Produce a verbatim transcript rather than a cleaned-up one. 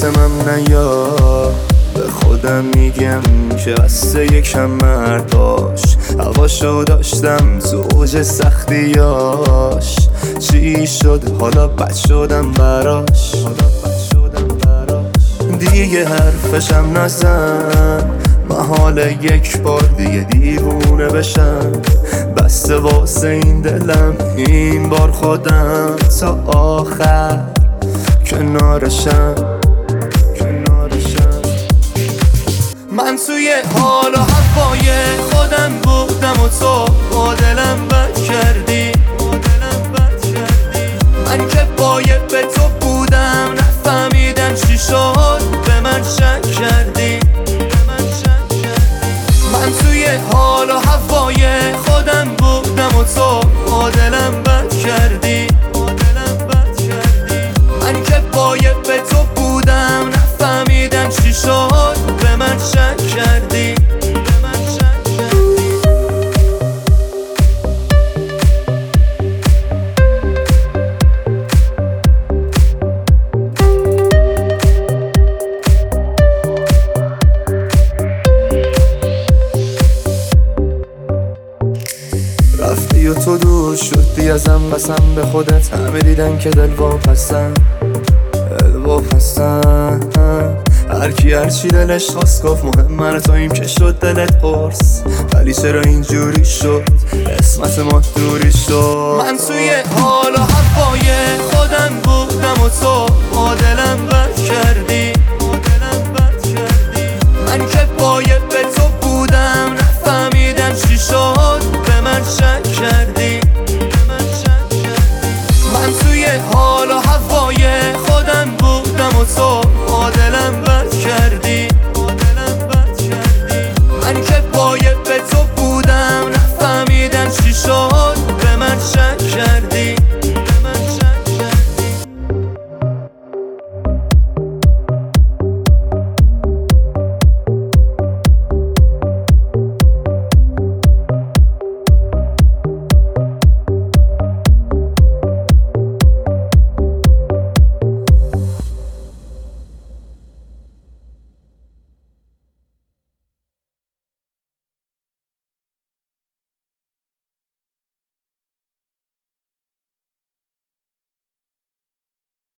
واسمم نیا، به خودم میگم که بسته یکم مرداش. هواشو داشتم تو اوج سختیاش، چی شد حالا بد شدم براش. دیگه حرفشم نزن، محال یک بار دیگه دیوونه بشم. بسته واسه این دلم این بار خودم تا آخر کنارشم. من توی حال و هوای خودم بودم و تو با دلم بد کردی. من که باید به تو بودم، نفهمیدم چی شد به من شک کردی. من توی حال و هوای خودم بودم و تو با دلم بد کردی. من که باید به تو بودم، نفهمیدم چی شد به من شک کردی. رفتی و تو دور شدی ازم، بسم به خودت همه دیدن که دل واپسن، دل واپسن. هرکی هرچی دلش خواست گفت، مهم من توییم که شد دلت پرس. ولی چرا اینجوری شد، قسمت ما دوری شد.